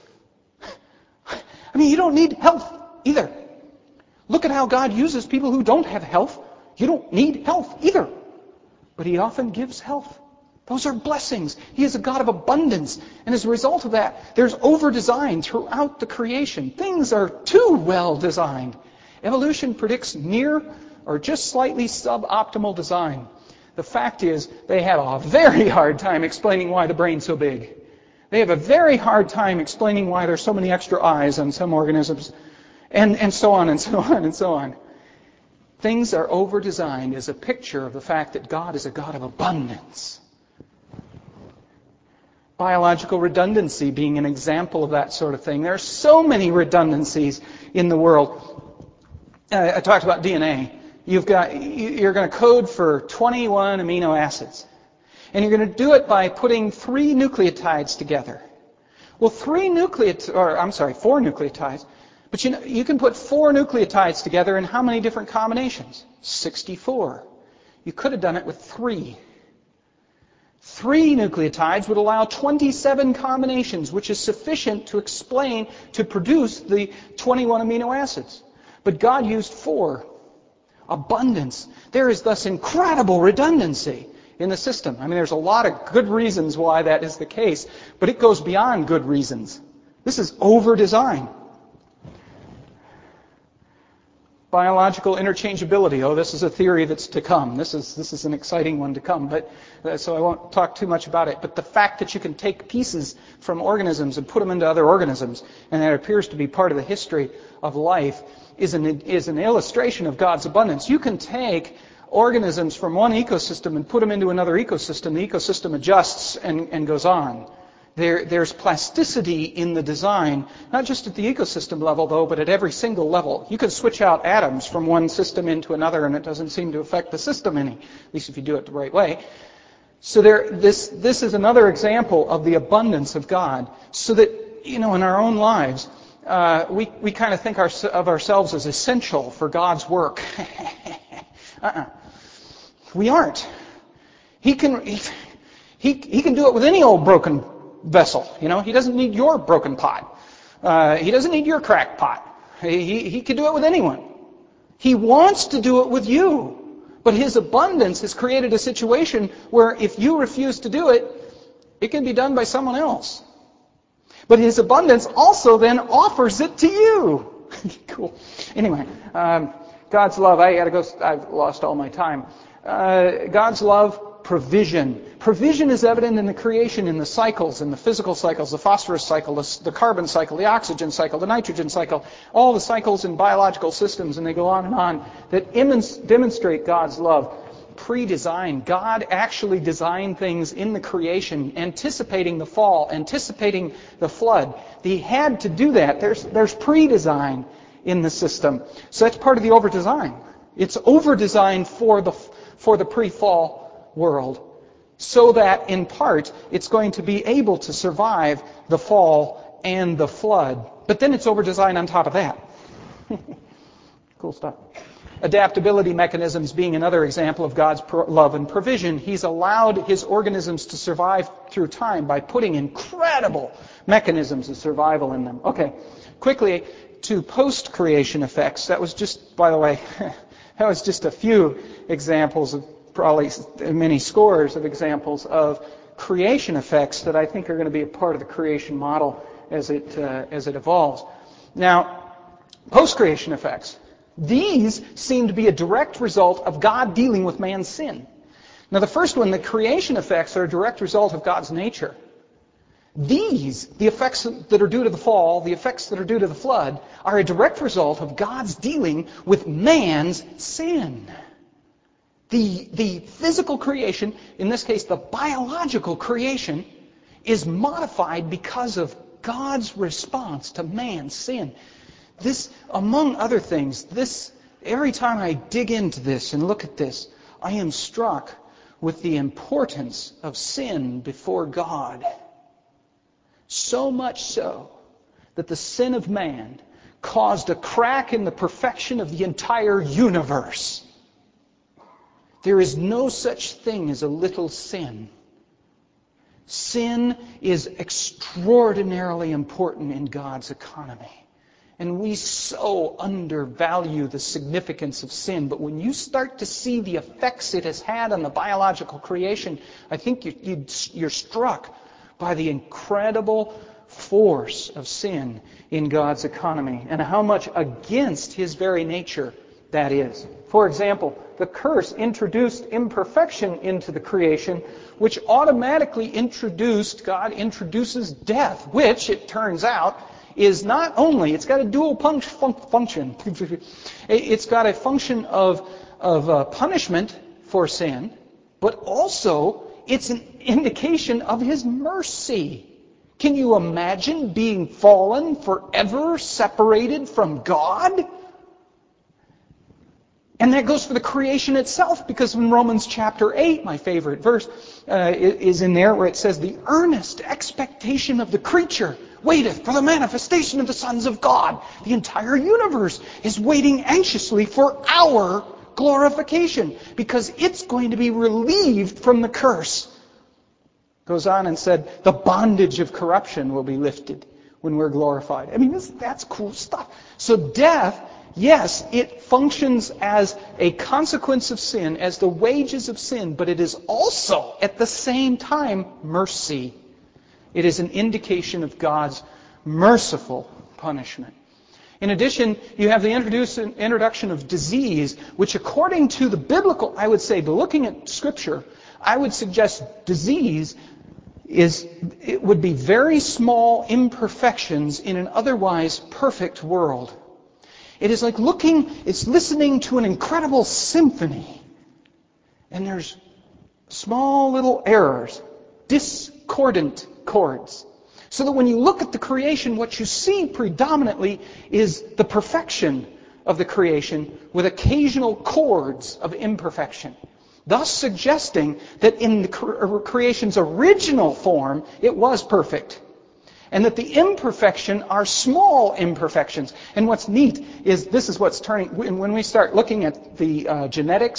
I mean, you don't need health either. Look at how God uses people who don't have health. You don't need health either. But He often gives health. Those are blessings. He is a God of abundance. And as a result of that, there's over-design throughout the creation. Things are too well designed. Evolution predicts near or just slightly suboptimal design. The fact is, they have a very hard time explaining why the brain's so big. They have a very hard time explaining why there's so many extra eyes on some organisms, and, and so on and so on and so on. Things are over-designed as a picture of the fact that God is a God of abundance. Biological redundancy being an example of that sort of thing. There are so many redundancies in the world. Uh, I talked about D N A. You've got, you're going to code for twenty-one amino acids. And you're going to do it by putting three nucleotides together. Well, three nucleotides, or I'm sorry, four nucleotides. But you know, you can put four nucleotides together in how many different combinations? sixty-four. You could have done it with three. Three nucleotides would allow twenty-seven combinations, which is sufficient to explain, to produce the twenty-one amino acids. But God used four. Abundance. There is thus incredible redundancy in the system. I mean, there's a lot of good reasons why that is the case, but it goes beyond good reasons. This is over-design. Biological interchangeability. Oh, this is a theory that's to come. This is this is an exciting one to come, but uh, so I won't talk too much about it. But the fact that you can take pieces from organisms and put them into other organisms, and that appears to be part of the history of life, is an is an illustration of God's abundance. You can take organisms from one ecosystem and put them into another ecosystem. The ecosystem adjusts and, and goes on. There, there's plasticity in the design, not just at the ecosystem level, though, but at every single level. You can switch out atoms from one system into another, and it doesn't seem to affect the system any, at least if you do it the right way. So there, this, this is another example of the abundance of God, so that, you know, in our own lives, uh, we, we kind of think our, of ourselves as essential for God's work. uh-uh. We aren't. He can... He, He, he can do it with any old broken vessel. You know, he doesn't need your broken pot. Uh, he doesn't need your cracked pot. He, he, he could do it with anyone. He wants to do it with you. But his abundance has created a situation where if you refuse to do it, it can be done by someone else. But his abundance also then offers it to you. Cool. Anyway, um, God's love. I gotta go. I've lost all my time. Uh, God's love, provision. Provision is evident in the creation, in the cycles, in the physical cycles, the phosphorus cycle, the, the carbon cycle, the oxygen cycle, the nitrogen cycle, all the cycles in biological systems, and they go on and on, that demonstrate God's love. Pre-design. God actually designed things in the creation, anticipating the fall, anticipating the flood. He had to do that. There's, there's pre-design in the system. So that's part of the over-design. It's over-designed for the, for the pre-fall world, so that, in part, it's going to be able to survive the fall and the flood. But then it's over-designed on top of that. Cool stuff. Adaptability mechanisms being another example of God's pro- love and provision. He's allowed his organisms to survive through time by putting incredible mechanisms of survival in them. Okay, quickly to post-creation effects. That was just, by the way, that was just a few examples of probably many scores of examples of creation effects that I think are going to be a part of the creation model as it uh, as it evolves. Now, post-creation effects. These seem to be a direct result of God dealing with man's sin. Now, the first one, the creation effects, are a direct result of God's nature. These, the effects that are due to the fall, the effects that are due to the flood, are a direct result of God's dealing with man's sin. The, the physical creation, in this case the biological creation, is modified because of God's response to man's sin. This, among other things, this, every time I dig into this and look at this, I am struck with the importance of sin before God. So much so that the sin of man caused a crack in the perfection of the entire universe. There is no such thing as a little sin. Sin is extraordinarily important in God's economy. And we so undervalue the significance of sin. But when you start to see the effects it has had on the biological creation, I think you, you, you're struck by the incredible force of sin in God's economy and how much against His very nature that is. For example, the curse introduced imperfection into the creation, which automatically introduced, God introduces death, which, it turns out, is not only, it's got a dual function. It's got a function of, of uh, punishment for sin, but also it's an indication of His mercy. Can you imagine being fallen, forever separated from God? And that goes for the creation itself, because in Romans chapter eight, my favorite verse, uh, is in there where it says, the earnest expectation of the creature waiteth for the manifestation of the sons of God. The entire universe is waiting anxiously for our glorification, because it's going to be relieved from the curse. Goes on and said, the bondage of corruption will be lifted when we're glorified. I mean, this, that's cool stuff. So death, yes, it functions as a consequence of sin, as the wages of sin, but it is also, at the same time, mercy. It is an indication of God's merciful punishment. In addition, you have the introduction of disease, which according to the biblical, I would say, looking at Scripture, I would suggest disease is, it would be very small imperfections in an otherwise perfect world. It is like looking, it's listening to an incredible symphony, and there's small little errors, discordant chords. So that when you look at the creation, what you see predominantly is the perfection of the creation with occasional chords of imperfection. Thus suggesting that in the creation's original form, it was perfect. And that the imperfection are small imperfections. And what's neat is this is what's turning, when we start looking at the uh, genetics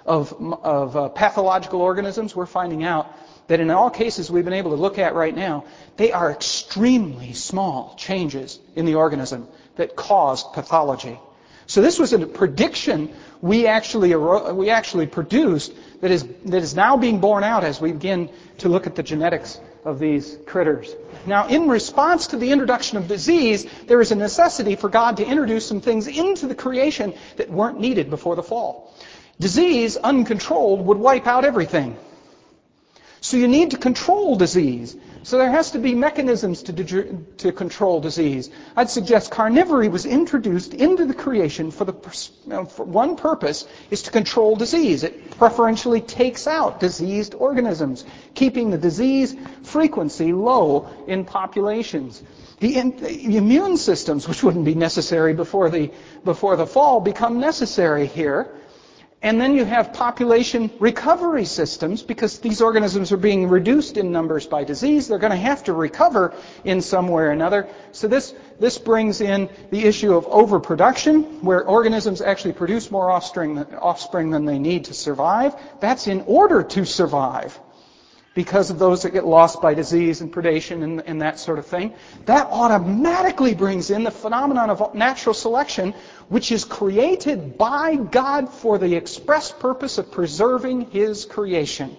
of, of uh, pathological organisms, we're finding out that in all cases we've been able to look at right now, they are extremely small changes in the organism that cause pathology. So this was a prediction we actually we actually produced that is that is now being borne out as we begin to look at the genetics of these critters. Now, in response to the introduction of disease, there is a necessity for God to introduce some things into the creation that weren't needed before the fall. Disease, uncontrolled, would wipe out everything. So you need to control disease. So there has to be mechanisms to, de- to control disease. I'd suggest carnivory was introduced into the creation for the for one purpose, is to control disease. It preferentially takes out diseased organisms, keeping the disease frequency low in populations. The, in, the immune systems, which wouldn't be necessary before the before the fall, become necessary here. And then you have population recovery systems, because these organisms are being reduced in numbers by disease. They're going to have to recover in some way or another. So this, this brings in the issue of overproduction, where organisms actually produce more offspring, offspring than they need to survive. That's in order to survive, because of those that get lost by disease and predation and, and that sort of thing. That automatically brings in the phenomenon of natural selection, which is created by God for the express purpose of preserving His creation.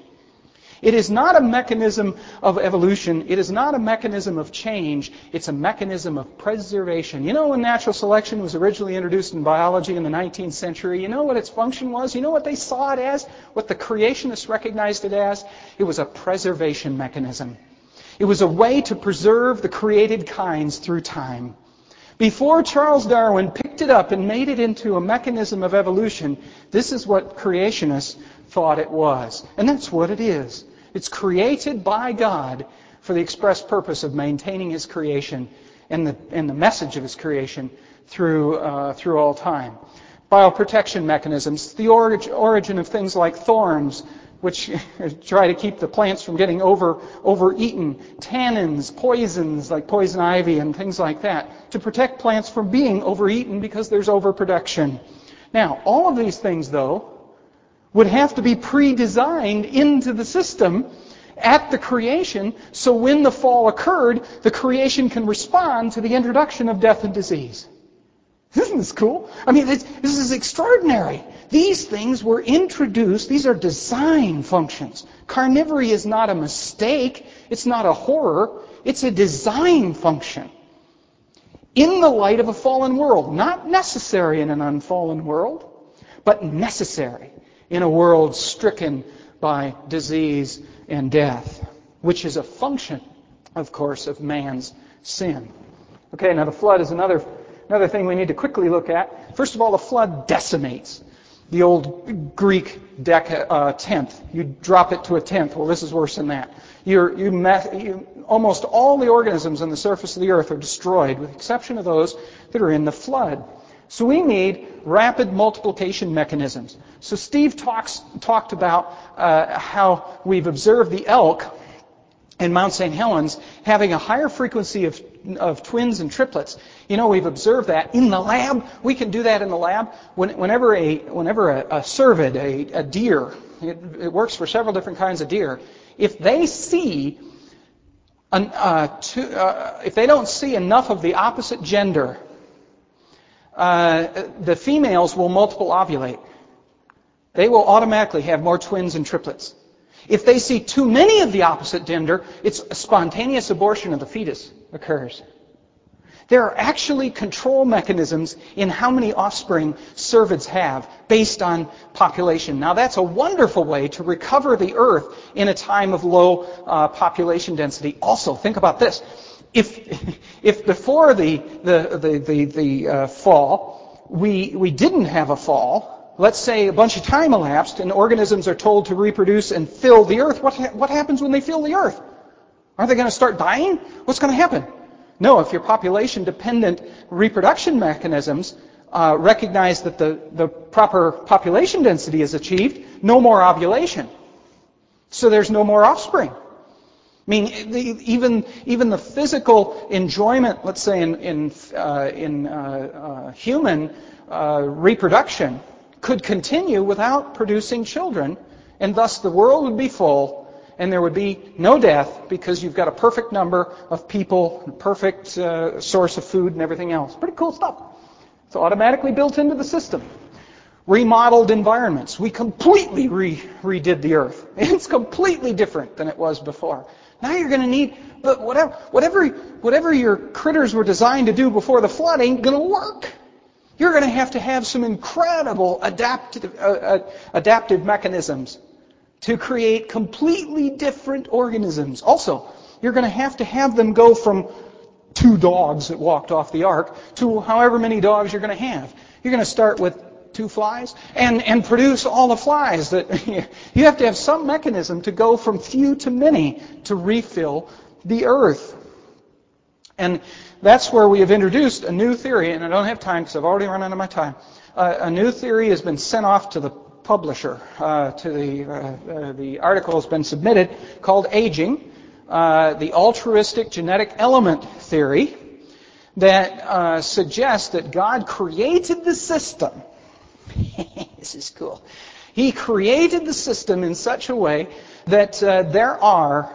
It is not a mechanism of evolution. It is not a mechanism of change. It's a mechanism of preservation. You know, when natural selection was originally introduced in biology in the nineteenth century, you know what its function was? You know what they saw it as? What the creationists recognized it as? It was a preservation mechanism. It was a way to preserve the created kinds through time. Before Charles Darwin picked it up and made it into a mechanism of evolution, this is what creationists thought it was. And that's what it is. It's created by God for the express purpose of maintaining His creation and the, and the message of His creation through, uh, through all time. Bioprotection mechanisms, the origin, origin of things like thorns, which try to keep the plants from getting over overeaten, tannins, poisons like poison ivy and things like that, to protect plants from being overeaten because there's overproduction. Now, all of these things, though, would have to be pre-designed into the system at the creation, so when the fall occurred, the creation can respond to the introduction of death and disease. Isn't this cool? I mean, this, this is extraordinary. These things were introduced. These are design functions. Carnivory is not a mistake. It's not a horror. It's a design function. In the light of a fallen world. Not necessary in an unfallen world, but necessary in a world stricken by disease and death, which is a function, of course, of man's sin. Okay, now the flood is another Another thing we need to quickly look at. First of all, the flood decimates. The old Greek dec, uh, tenth. You drop it to a tenth. Well, this is worse than that. You're, you, you, almost all the organisms on the surface of the earth are destroyed, with the exception of those that are in the flood. So we need rapid multiplication mechanisms. So Steve talks, talked about uh, how we've observed the elk in Mount Saint Helens having a higher frequency of, of twins and triplets. You know, we've observed that in the lab. We can do that in the lab. When, whenever a whenever a, a cervid, a, a deer, it, it works for several different kinds of deer. If they see, an, uh, two, uh, if they don't see enough of the opposite gender, uh, the females will multiple ovulate. They will automatically have more twins and triplets. If they see too many of the opposite gender, it's a spontaneous abortion of the fetus occurs. There are actually control mechanisms in how many offspring cervids have based on population. Now that's a wonderful way to recover the earth in a time of low uh, population density. Also, think about this. If if before the the the the, the uh, fall we we didn't have a fall, let's say a bunch of time elapsed and organisms are told to reproduce and fill the earth, what ha- what happens when they fill the earth? Are they going to start dying? What's going to happen? No, if your population-dependent reproduction mechanisms uh, recognize that the, the proper population density is achieved, no more ovulation. So there's no more offspring. I mean, the, even even the physical enjoyment, let's say in in uh, in uh, uh, human uh, reproduction, could continue without producing children, and thus the world would be full, and there would be no death because you've got a perfect number of people, a perfect uh, source of food and everything else. Pretty cool stuff. It's automatically built into the system. Remodeled environments. We completely re- redid the earth. It's completely different than it was before. Now you're going to need, but whatever, whatever, whatever your critters were designed to do before the flood ain't going to work. You're going to have to have some incredible adaptive, uh, uh, adaptive mechanisms to create completely different organisms. Also, you're going to have to have them go from two dogs that walked off the ark to however many dogs you're going to have. You're going to start with two flies and, and produce all the flies. That you have to have some mechanism to go from few to many to refill the earth. And that's where we have introduced a new theory, and I don't have time because I've already run out of my time. Uh, a new theory has been sent off to the publisher. Uh, to the uh, uh, the article has been submitted called Aging, uh, the altruistic genetic element theory, that uh, suggests that God created the system. This is cool. He created the system in such a way that uh, there are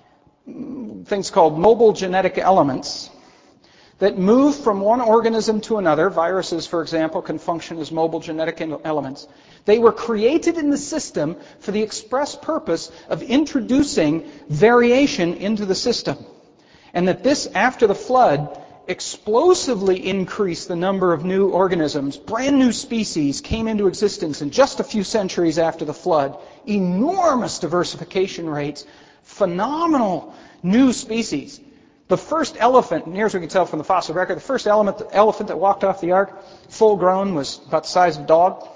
things called mobile genetic elements that move from one organism to another. Viruses, for example, can function as mobile genetic elements. They were created in the system for the express purpose of introducing variation into the system. And that this, after the flood, explosively increased the number of new organisms. Brand new species came into existence in just a few centuries after the flood. Enormous diversification rates. Phenomenal new species. The first elephant, near as we can tell from the fossil record, the first elephant, the elephant that walked off the ark, full grown, was about the size of a dog.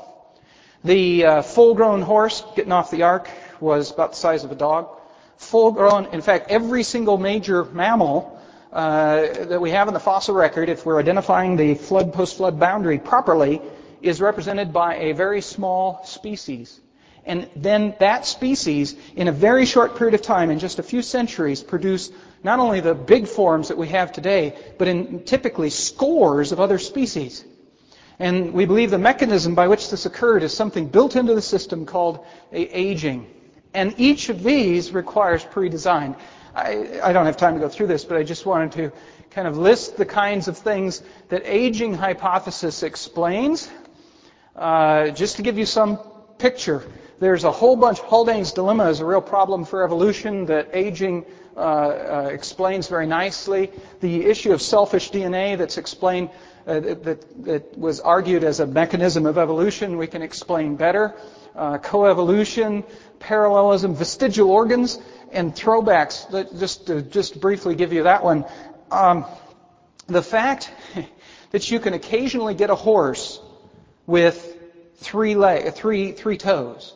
The uh, full-grown horse getting off the ark was about the size of a dog. Full-grown, in fact, every single major mammal uh, that we have in the fossil record, if we're identifying the flood, post-flood boundary properly, is represented by a very small species. And then that species, in a very short period of time, in just a few centuries, produced not only the big forms that we have today, but in typically scores of other species. And we believe the mechanism by which this occurred is something built into the system called aging. And each of these requires pre-design. I, I don't have time to go through this, but I just wanted to kind of list the kinds of things that aging hypothesis explains. Uh, just to give you some picture, there's a whole bunch. Haldane's dilemma is a real problem for evolution that aging uh, uh, explains very nicely. The issue of selfish D N A that's explained, uh, that, that was argued as a mechanism of evolution, we can explain better. Uh, coevolution, parallelism, vestigial organs, and throwbacks. Just to, just to briefly give you that one. Um, the fact that you can occasionally get a horse with three leg, three three toes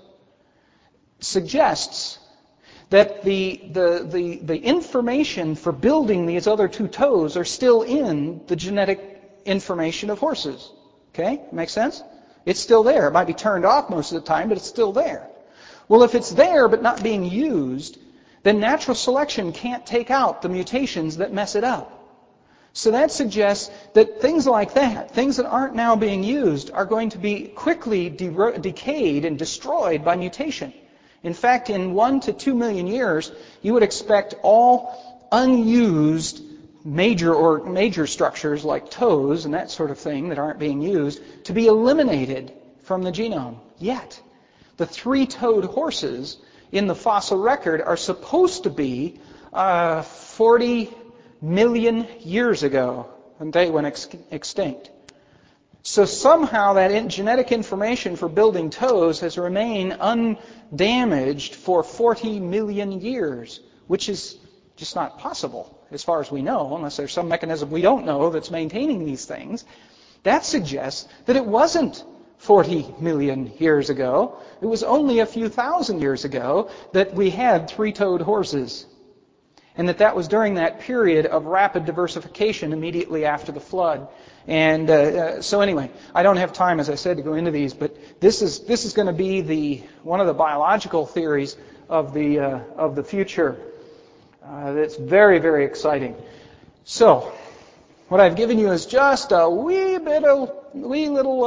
suggests that the, the the the information for building these other two toes are still in the genetic information of horses. Okay? Makes sense? It's still there. It might be turned off most of the time, but it's still there. Well, if it's there but not being used, then natural selection can't take out the mutations that mess it up. So that suggests that things like that, things that aren't now being used, are going to be quickly de- decayed and destroyed by mutation. In fact, in one to two million years, you would expect all unused major or major structures like toes and that sort of thing that aren't being used to be eliminated from the genome. Yet, the three-toed horses in the fossil record are supposed to be uh, forty million years ago, and they went ex- extinct. So somehow that in- genetic information for building toes has remained undamaged for forty million years, which is just not possible as far as we know, unless there's some mechanism we don't know that's maintaining these things. That suggests that it wasn't forty million years ago. It was only a few thousand years ago that we had three-toed horses. And that that was during that period of rapid diversification immediately after the flood. And uh, uh, so anyway, I don't have time, as I said, to go into these, but this is this is going to be the one of the biological theories of the uh, of the future. Uh, that's very, very exciting. So, what I've given you is just a wee bit of wee little uh, picture.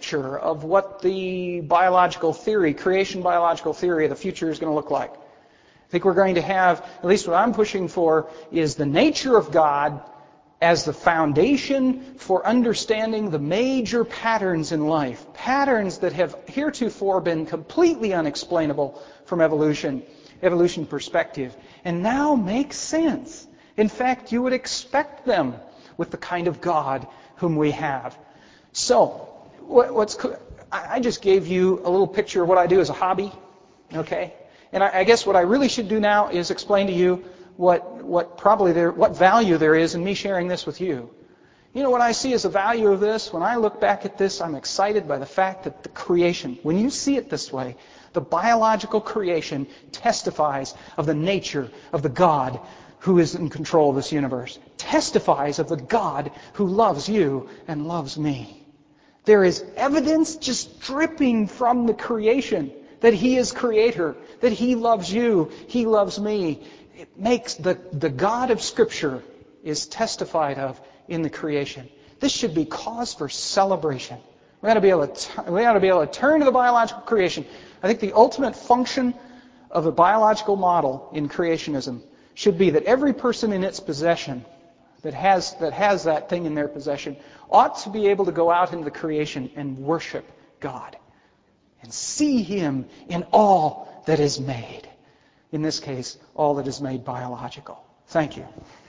picture of what the biological theory, creation biological theory of the future is going to look like. I think we're going to have, at least what I'm pushing for, is the nature of God as the foundation for understanding the major patterns in life. Patterns that have heretofore been completely unexplainable from evolution, evolution perspective, and now make sense. In fact, you would expect them with the kind of God whom we have. So, what, what's I just gave you a little picture of what I do as a hobby, okay? And I, I guess what I really should do now is explain to you what what probably there what value there is in me sharing this with you. You know what I see as the value of this? When I look back at this, I'm excited by the fact that the creation, when you see it this way, the biological creation testifies of the nature of the God who is in control of this universe, testifies of the God who loves you and loves me. There is evidence just dripping from the creation that He is Creator, that He loves you, He loves me. It makes the, the God of Scripture is testified of in the creation. This should be cause for celebration. We ought to be able to, we ought to be able to turn to the biological creation. I think the ultimate function of a biological model in creationism should be that every person in its possession that has that has that thing in their possession ought to be able to go out into the creation and worship God and see Him in all that is made. In this case, all that is made biological. Thank you.